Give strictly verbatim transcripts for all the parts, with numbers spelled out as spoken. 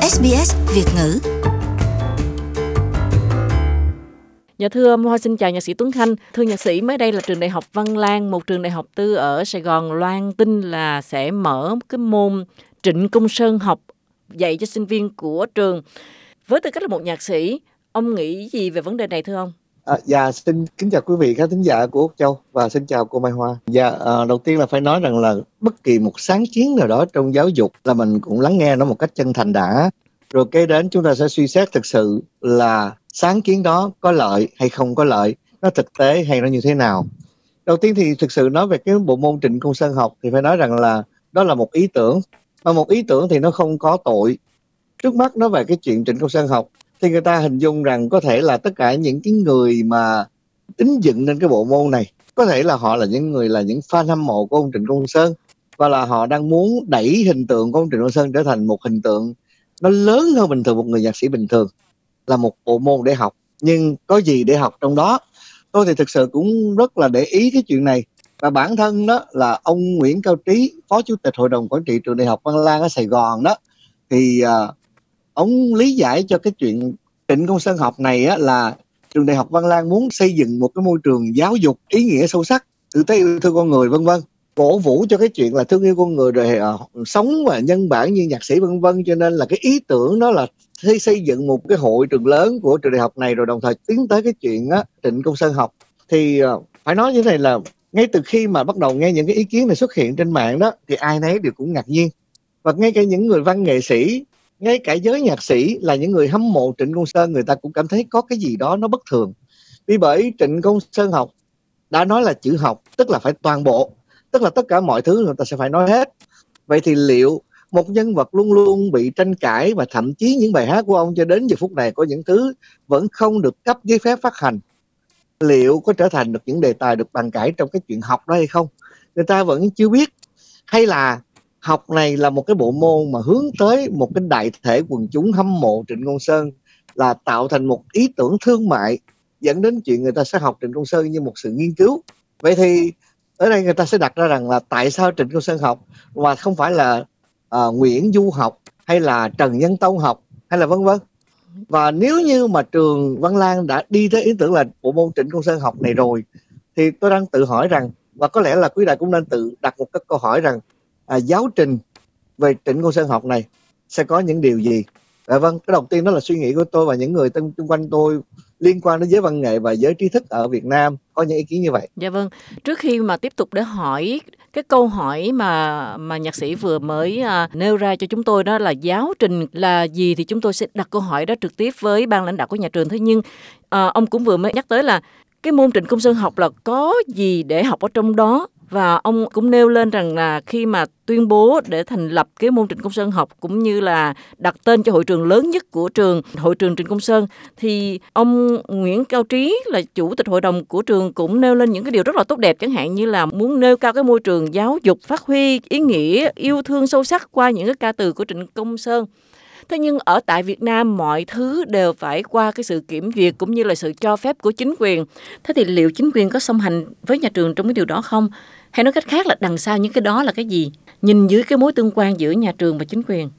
ét bê ét Việt ngữ. Dạ thưa Hoa, xin chào nhạc sĩ Tuấn Khanh. Thưa nhạc sĩ, mới đây là trường Đại học Văn Lang, một trường đại học tư ở Sài Gòn, loan tin là sẽ mở cái môn Trịnh Công Sơn học dạy cho sinh viên của trường. Với tư cách là một nhạc sĩ, ông nghĩ gì về vấn đề này thưa ông? À, dạ, xin kính chào quý vị khán thính giả của Úc Châu và xin chào cô Mai Hoa. Dạ, à, đầu tiên là phải nói rằng là bất kỳ một sáng kiến nào đó trong giáo dục là mình cũng lắng nghe nó một cách chân thành đã. Rồi kế đến chúng ta sẽ suy xét thực sự là sáng kiến đó có lợi hay không có lợi, nó thực tế hay nó như thế nào. Đầu tiên thì thực sự nói về cái bộ môn Trịnh Công Sơn học thì phải nói rằng là đó là một ý tưởng. Mà một ý tưởng thì nó không có tội. Trước mắt nói về cái chuyện Trịnh Công Sơn học thì người ta hình dung rằng có thể là tất cả những cái người mà tính dựng nên cái bộ môn này, có thể là họ là những người là những fan hâm mộ của ông Trịnh Công Sơn, và là họ đang muốn đẩy hình tượng của ông Trịnh Công Sơn trở thành một hình tượng nó lớn hơn bình thường một người nhạc sĩ bình thường, là một bộ môn để học. Nhưng có gì để học trong đó? Tôi thì thực sự cũng rất là để ý cái chuyện này. Và bản thân đó là ông Nguyễn Cao Trí, Phó Chủ tịch Hội đồng Quản trị Trường Đại học Văn Lang ở Sài Gòn đó, thì uh, ông lý giải cho cái chuyện Trịnh Công Sơn học này á, là trường Đại học Văn Lang muốn xây dựng một cái môi trường giáo dục ý nghĩa sâu sắc, tử tế yêu thương con người vân vân, cổ vũ cho cái chuyện là thương yêu con người, rồi uh, sống và nhân bản như nhạc sĩ vân vân. Cho nên là cái ý tưởng đó là xây xây dựng một cái hội trường lớn của trường đại học này, rồi đồng thời tiến tới cái chuyện á, Trịnh Công Sơn học. Thì uh, phải nói như thế này là ngay từ khi mà bắt đầu nghe những cái ý kiến này xuất hiện trên mạng đó, thì ai nấy đều cũng ngạc nhiên. Và ngay cả những người văn nghệ sĩ, ngay cả giới nhạc sĩ là những người hâm mộ Trịnh Công Sơn, người ta cũng cảm thấy có cái gì đó nó bất thường. Vì bởi Trịnh Công Sơn học đã nói là chữ học tức là phải toàn bộ, tức là tất cả mọi thứ người ta sẽ phải nói hết. Vậy thì liệu một nhân vật luôn luôn bị tranh cãi, và thậm chí những bài hát của ông cho đến giờ phút này có những thứ vẫn không được cấp giấy phép phát hành, liệu có trở thành được những đề tài được bàn cãi trong cái chuyện học đó hay không? Người ta vẫn chưa biết. Hay là học này là một cái bộ môn mà hướng tới một cái đại thể quần chúng hâm mộ Trịnh Công Sơn, là tạo thành một ý tưởng thương mại dẫn đến chuyện người ta sẽ học Trịnh Công Sơn như một sự nghiên cứu. Vậy thì ở đây người ta sẽ đặt ra rằng là tại sao Trịnh Công Sơn học mà không phải là uh, Nguyễn Du học, hay là Trần Nhân Tông học, hay là vân vân. Và nếu như mà trường Văn Lang đã đi tới ý tưởng là bộ môn Trịnh Công Sơn học này rồi, thì tôi đang tự hỏi rằng, và có lẽ là quý đại cũng nên tự đặt một cái câu hỏi rằng à, giáo trình về Trịnh Công Sơn học này sẽ có những điều gì? À, vâng, cái đầu tiên đó là suy nghĩ của tôi và những người xung quanh tôi liên quan đến giới văn nghệ và giới trí thức ở Việt Nam có những ý kiến như vậy. Dạ vâng, trước khi mà tiếp tục để hỏi cái câu hỏi mà mà nhạc sĩ vừa mới à, nêu ra cho chúng tôi, đó là giáo trình là gì, thì chúng tôi sẽ đặt câu hỏi đó trực tiếp với ban lãnh đạo của nhà trường. Thế nhưng à, ông cũng vừa mới nhắc tới là cái môn Trịnh Công Sơn học là có gì để học ở trong đó. Và ông cũng nêu lên rằng là khi mà tuyên bố để thành lập cái môn Trịnh Công Sơn học, cũng như là đặt tên cho hội trường lớn nhất của trường, hội trường Trịnh Công Sơn, thì ông Nguyễn Cao Trí là chủ tịch hội đồng của trường cũng nêu lên những cái điều rất là tốt đẹp, chẳng hạn như là muốn nêu cao cái môi trường giáo dục phát huy ý nghĩa yêu thương sâu sắc qua những cái ca từ của Trịnh Công Sơn. Thế nhưng ở tại Việt Nam mọi thứ đều phải qua cái sự kiểm duyệt cũng như là sự cho phép của chính quyền. Thế thì liệu chính quyền có song hành với nhà trường trong cái điều đó không? Hay nói cách khác là đằng sau những cái đó là cái gì? Nhìn dưới cái mối tương quan giữa nhà trường và chính quyền.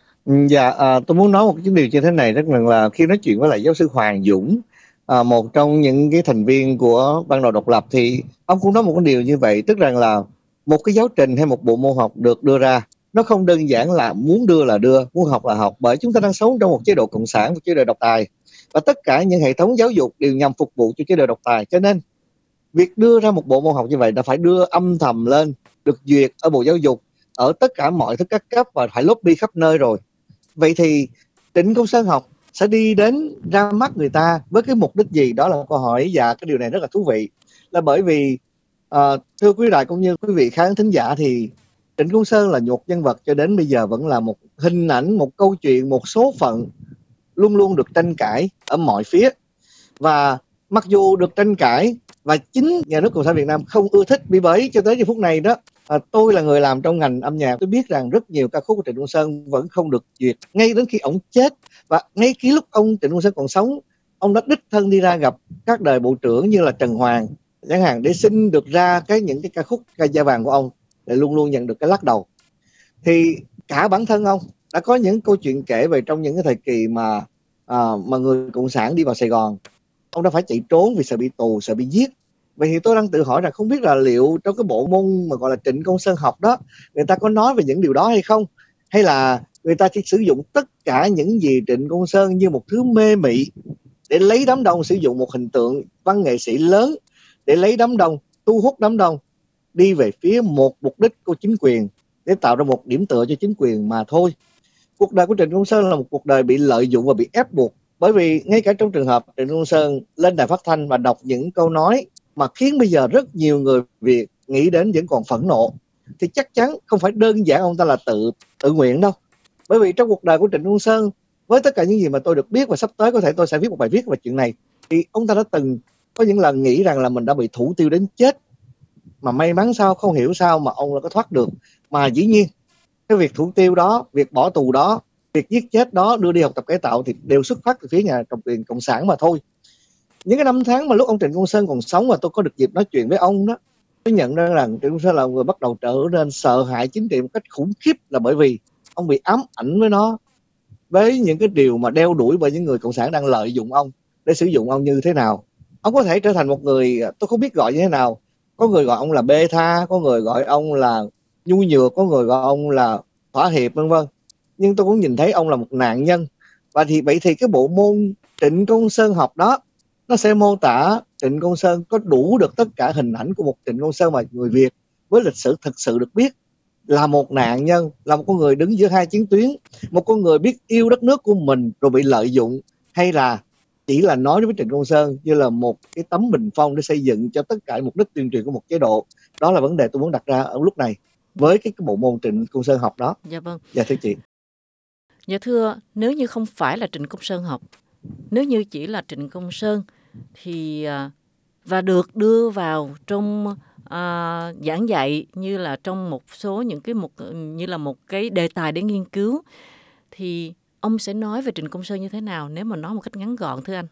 Dạ, à, tôi muốn nói một cái điều như thế này, rất là khi nói chuyện với lại giáo sư Hoàng Dũng, à, một trong những cái thành viên của ban đầu độc lập, thì ông cũng nói một cái điều như vậy, tức rằng là một cái giáo trình hay một bộ môn học được đưa ra, nó không đơn giản là muốn đưa là đưa, muốn học là học, bởi chúng ta đang sống trong một chế độ cộng sản, một chế độ độc tài, và tất cả những hệ thống giáo dục đều nhằm phục vụ cho chế độ độc tài. Cho nên việc đưa ra một bộ môn học như vậy đã phải đưa âm thầm lên, được duyệt ở Bộ Giáo dục, ở tất cả mọi thứ các cấp, và phải lobby khắp nơi rồi. Vậy thì Trịnh Công Sơn học sẽ đi đến ra mắt người ta với cái mục đích gì? Đó là câu hỏi, và cái điều này rất là thú vị, là bởi vì uh, thưa quý đại cũng như quý vị khán thính giả, thì Trịnh Công Sơn là một nhân vật cho đến bây giờ vẫn là một hình ảnh, một câu chuyện, một số phận luôn luôn được tranh cãi ở mọi phía. Và mặc dù được tranh cãi và chính nhà nước Cộng sản Việt Nam không ưa thích, vì bởi cho tới giờ phút này đó, à, tôi là người làm trong ngành âm nhạc, tôi biết rằng rất nhiều ca khúc của Trịnh Công Sơn vẫn không được duyệt ngay đến khi ông chết. Và ngay khi lúc ông Trịnh Công Sơn còn sống, ông đã đích thân đi ra gặp các đời bộ trưởng như là Trần Hoàng chẳng hạn, để xin được ra cái những cái ca khúc ca da vàng của ông, để luôn luôn nhận được cái lắc đầu. Thì cả bản thân ông đã có những câu chuyện kể về trong những cái thời kỳ mà à, mà người cộng sản đi vào Sài Gòn, ông đã phải chạy trốn vì sợ bị tù, sợ bị giết. Vậy thì tôi đang tự hỏi rằng không biết là liệu trong cái bộ môn mà gọi là Trịnh Công Sơn học đó, người ta có nói về những điều đó hay không, hay là người ta chỉ sử dụng tất cả những gì Trịnh Công Sơn như một thứ mê mị để lấy đám đông, sử dụng một hình tượng văn nghệ sĩ lớn để lấy đám đông, thu hút đám đông đi về phía một mục đích của chính quyền, để tạo ra một điểm tựa cho chính quyền mà thôi. Cuộc đời của Trịnh Công Sơn là một cuộc đời bị lợi dụng và bị ép buộc, bởi vì ngay cả trong trường hợp Trịnh Công Sơn lên đài phát thanh và đọc những câu nói mà khiến bây giờ rất nhiều người Việt nghĩ đến vẫn còn phẫn nộ, thì chắc chắn không phải đơn giản ông ta là tự tự nguyện đâu. Bởi vì trong cuộc đời của Trịnh Công Sơn, với tất cả những gì mà tôi được biết, và sắp tới có thể tôi sẽ viết một bài viết về chuyện này, thì ông ta đã từng có những lần nghĩ rằng là mình đã bị thủ tiêu đến chết, mà may mắn sao, không hiểu sao mà ông đã có thoát được. Mà dĩ nhiên cái việc thủ tiêu đó, việc bỏ tù đó, việc giết chết đó, đưa đi học tập cải tạo thì đều xuất phát từ phía nhà cầm quyền cộng sản mà thôi. Những cái năm tháng mà lúc ông Trịnh Công Sơn còn sống và tôi có được dịp nói chuyện với ông đó, tôi nhận ra rằng Trịnh Công Sơn là người bắt đầu trở nên sợ hãi chính trị một cách khủng khiếp, là bởi vì ông bị ám ảnh với nó, với những cái điều mà đeo đuổi bởi những người cộng sản đang lợi dụng ông để sử dụng ông như thế nào. Ông có thể trở thành một người, tôi không biết gọi như thế nào, có người gọi ông là bê tha, có người gọi ông là nhu nhược, có người gọi ông là thỏa hiệp, vân vân. Nhưng tôi cũng nhìn thấy ông là một nạn nhân. Và thì vậy thì cái bộ môn Trịnh Công Sơn học đó, nó sẽ mô tả Trịnh Công Sơn có đủ được tất cả hình ảnh của một Trịnh Công Sơn mà người Việt với lịch sử thực sự được biết, là một nạn nhân, là một con người đứng giữa hai chiến tuyến, một con người biết yêu đất nước của mình rồi bị lợi dụng, hay là chỉ là nói với Trịnh Công Sơn như là một cái tấm bình phong để xây dựng cho tất cả mục đích tuyên truyền của một chế độ. Đó là vấn đề tôi muốn đặt ra ở lúc này với cái, cái bộ môn Trịnh Công Sơn học đó. Dạ vâng. Dạ thưa chị. Dạ thưa, nếu như không phải là Trịnh Công Sơn học, nếu như chỉ là Trịnh Công Sơn thì và được đưa vào trong à, giảng dạy như là trong một số những cái một như là một cái đề tài để nghiên cứu, thì ông sẽ nói về Trịnh Công Sơn như thế nào nếu mà nói một cách ngắn gọn thưa anh?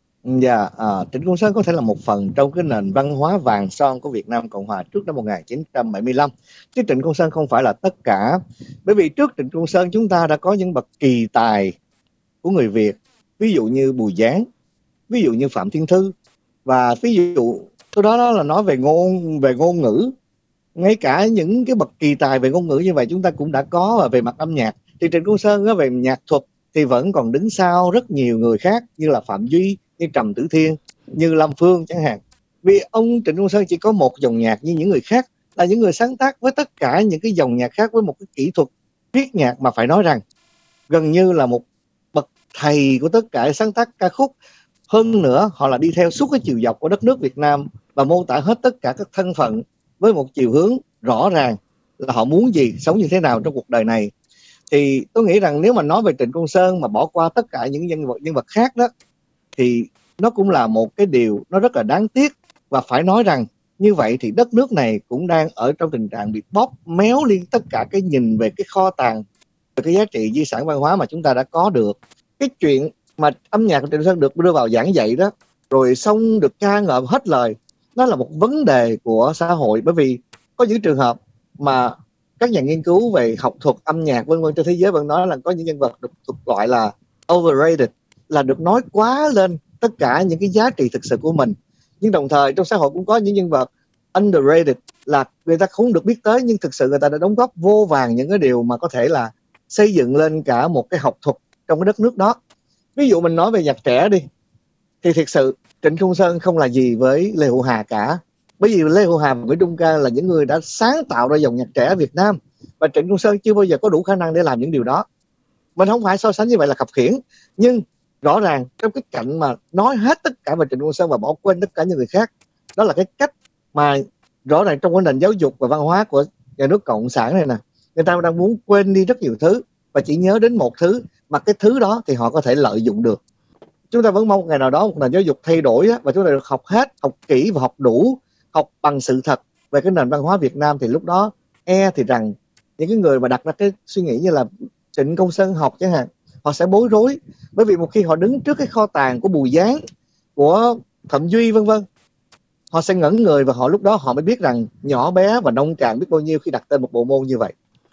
Dạ, à, Trịnh Công Sơn có thể là một phần trong cái nền văn hóa vàng son của Việt Nam Cộng Hòa trước năm một nghìn chín trăm bảy mươi lăm, chứ Trịnh Công Sơn không phải là tất cả. Bởi vì trước Trịnh Công Sơn chúng ta đã có những bậc kỳ tài của người Việt, ví dụ như Bùi Giáng, ví dụ như Phạm Thiên Thư, và ví dụ tôi đó, đó là nói về ngôn về ngôn ngữ. Ngay cả những cái bậc kỳ tài về ngôn ngữ như vậy chúng ta cũng đã có. Và về mặt âm nhạc thì Trịnh Công Sơn á, về nhạc thuật thì vẫn còn đứng sau rất nhiều người khác, như là Phạm Duy, như Trầm Tử Thiên, như Lâm Phương chẳng hạn. Vì ông Trịnh Công Sơn chỉ có một dòng nhạc, như những người khác là những người sáng tác với tất cả những cái dòng nhạc khác, với một cái kỹ thuật viết nhạc mà phải nói rằng gần như là một bậc thầy của tất cả sáng tác ca khúc. Hơn nữa họ là đi theo suốt cái chiều dọc của đất nước Việt Nam và mô tả hết tất cả các thân phận với một chiều hướng rõ ràng là họ muốn gì, sống như thế nào trong cuộc đời này. Thì tôi nghĩ rằng nếu mà nói về Trịnh Công Sơn mà bỏ qua tất cả những nhân vật nhân vật khác đó, thì nó cũng là một cái điều nó rất là đáng tiếc. Và phải nói rằng như vậy thì đất nước này cũng đang ở trong tình trạng bị bóp méo liên tất cả cái nhìn về cái kho tàng, về cái giá trị di sản văn hóa mà chúng ta đã có được. Cái chuyện mà âm nhạc của Trịnh Công Sơn được đưa vào giảng dạy đó, rồi xong được ca ngợi hết lời, nó là một vấn đề của xã hội. Bởi vì có những trường hợp mà các nhà nghiên cứu về học thuật âm nhạc vân vân trên thế giới vẫn nói là có những nhân vật được thuộc loại là overrated, là được nói quá lên tất cả những cái giá trị thực sự của mình. Nhưng đồng thời trong xã hội cũng có những nhân vật underrated, là người ta không được biết tới nhưng thực sự người ta đã đóng góp vô vàn những cái điều mà có thể là xây dựng lên cả một cái học thuật trong cái đất nước đó. Ví dụ mình nói về nhạc trẻ đi, thì thực sự Trịnh Công Sơn không là gì với Lê Hữu Hà cả. Bởi vì Lê Hữu Hà và Nguyễn Trung Ca là những người đã sáng tạo ra dòng nhạc trẻ ở Việt Nam, và Trịnh Công Sơn chưa bao giờ có đủ khả năng để làm những điều đó. Mình không phải so sánh như vậy là khập khiễng, nhưng rõ ràng trong cái cạnh mà nói hết tất cả về Trịnh Công Sơn và bỏ quên tất cả những người khác, đó là cái cách mà rõ ràng trong cái nền giáo dục và văn hóa của nhà nước cộng sản này nè, người ta đang muốn quên đi rất nhiều thứ và chỉ nhớ đến một thứ, mà cái thứ đó thì họ có thể lợi dụng được. Chúng ta vẫn mong ngày nào đó một nền giáo dục thay đổi á, và chúng ta được học hết, học kỹ và học đủ, học bằng sự thật về cái nền văn hóa Việt Nam. Thì lúc đó e thì rằng những cái người mà đặt ra cái suy nghĩ như là Trịnh Công Sơn học chẳng hạn, họ sẽ bối rối. Bởi vì một khi họ đứng trước cái kho tàng của Bùi Giáng, của Phạm Duy vân vân, họ sẽ ngẩn người, và họ lúc đó họ mới biết rằng nhỏ bé và nông cạn biết bao nhiêu khi đặt tên một bộ môn như vậy.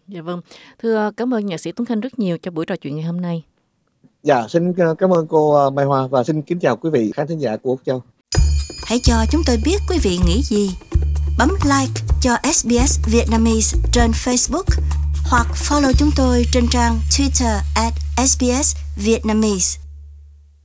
Dạ vâng. Thưa cảm ơn nhạc sĩ Tuấn Khanh rất nhiều cho buổi trò chuyện ngày hôm nay. Dạ, xin cảm ơn cô Mai Hoa và xin kính chào quý vị khán thính giả của Úc Châu. Hãy cho chúng tôi biết quý vị nghĩ gì. Bấm like cho ét bê ét Vietnamese trên Facebook hoặc follow chúng tôi trên trang Twitter at ét bê ét Vietnamese.